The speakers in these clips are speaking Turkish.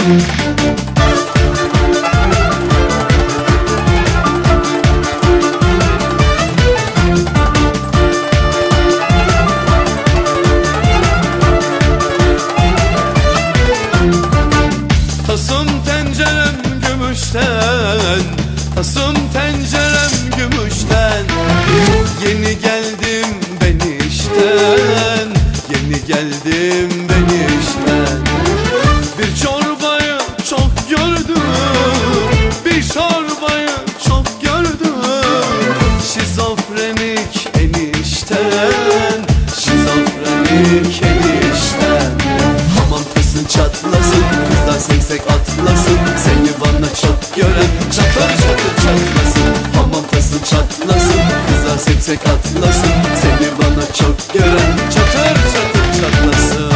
Tasım tencerem gümüşten, tasım tencerem gümüşten. Yeni geldim ben işten, yeni geldim ben işten. Bir çorbayı çok gördüm, bir çorbayı çok gördüm. Şizofrenik enişten, şizofrenik enişten. Aman kızın çatlasın, kızlar seksek atlasın. Seni bana çok gören çatlar çatır çatlasın. Aman kızın çatlasın, kızlar seksek atlasın. Seni bana çok gören çatır çatır çatlasın.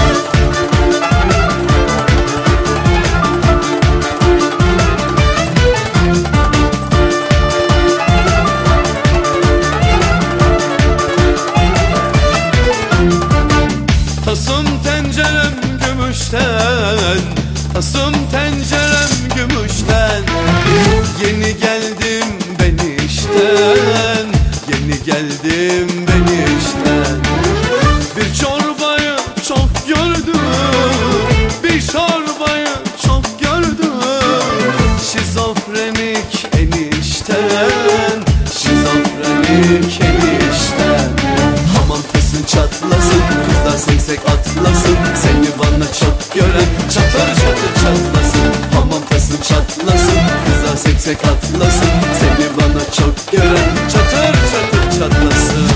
Tasım tencerem gümüşten, tasım tencerem gümüşten. Yeni geldim ben işten, yeni geldim ben işten. Bir çorbayı çok gördüm, bir çorbayı çok gördüm. Şizofrenik enişten, şizofrenik enişten. Aman kızın çatlasın, kızlar seksek atlasın. Seni bana çok gören çatır çatır çatlasın. Aman kızın çatlasın, kızlar seksek atlasın. Seni bana çok gören çatır çatır çatlasın.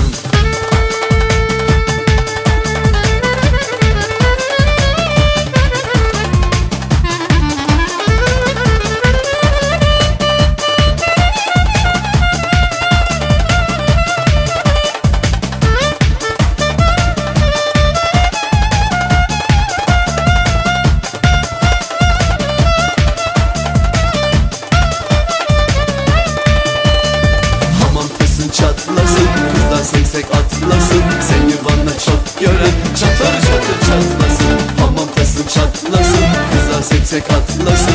Çatlasın, kızlar seksek atlasın. Seni bana çok gören çatır çatır çatlasın. Aman kızın çatlasın, kızlar seksek atlasın.